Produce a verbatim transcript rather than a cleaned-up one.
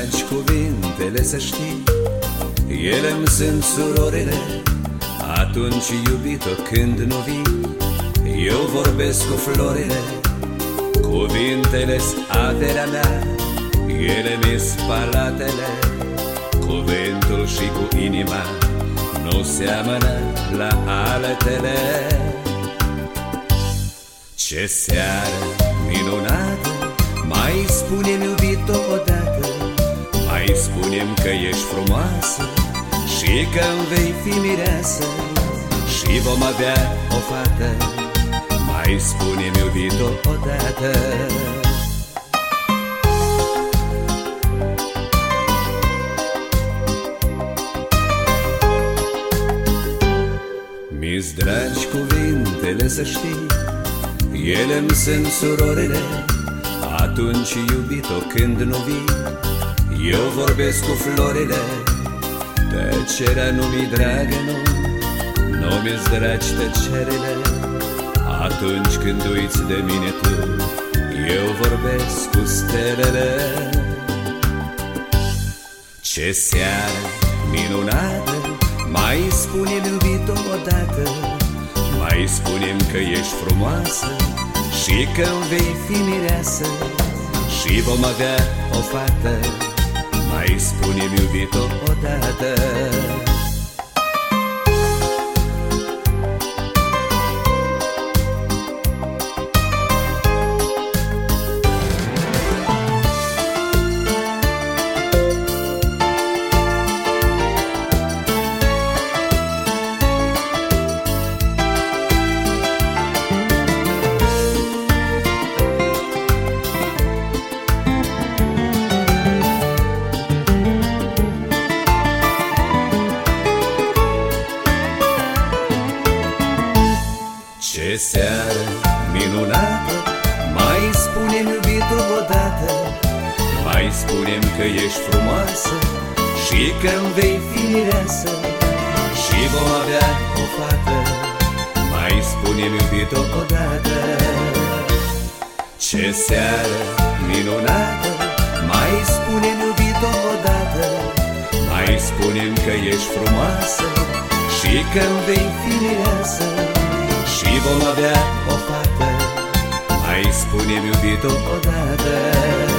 dragi cuvintele, să știi, ele-mi sunt surorile. Atunci, iubito, când nu vii, eu vorbesc cu florile. Cuvintele-s averea mea, ele mi-s palatele. Cuvântul și cu inima nu seamănă la altele. Ce seară minunată, mai spune-mi, iubito, odată, mai spune-mi că ești frumoasă și că-mi vei fi mireasă și vom avea o fată. Mai spune-mi, iubito, odată. Mi-s dragi cuvintele, să știi, ele-mi sunt surorile. Atunci, iubito, când nu vii, eu vorbesc cu florile. Tăcerea nu mi-i dragă, nu, nu mi-s dragi tăcerile. Atunci când uiți de mine tu, eu vorbesc cu stelele. Ce seară minunată, mai spune-mi, iubito, odată, mai spune-mi că ești frumoasă și că-mi vei fi mireasă și vom avea o fată. Mai spune-mi, iubito, odată. Ce seară minunată, mai spune-mi, iubito, odată, mai spune-mi că ești frumoasă și că-mi vei fi mireasă și vom avea o fată. Mai spune-mi, iubito, odată. Ce seară minunată, mai spune-mi, iubito, odată, mai spune-mi că ești frumoasă și că-mi vei fi mireasă și vom avea o fată. Mai spune-mi, iubito, odată.